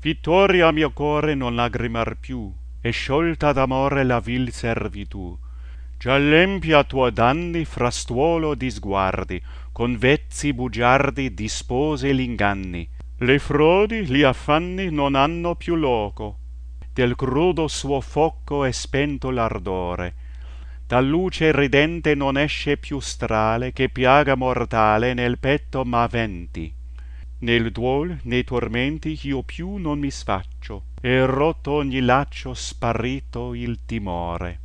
vittoria mio core non lagrimar più, è sciolta d'amore la vil servitù. già l'empia tua danni frastuolo di sguardi, con vezzi bugiardi dispose gl'inganni. Le frodi gli affanni non hanno più loco, del crudo suo foco è spento l'ardore. da luce ridente non esce più strale che piaga mortale nel petto m'aventi. nel duol ne tormenti io più non mi sfaccio, è rotto ogni laccio sparito il timore.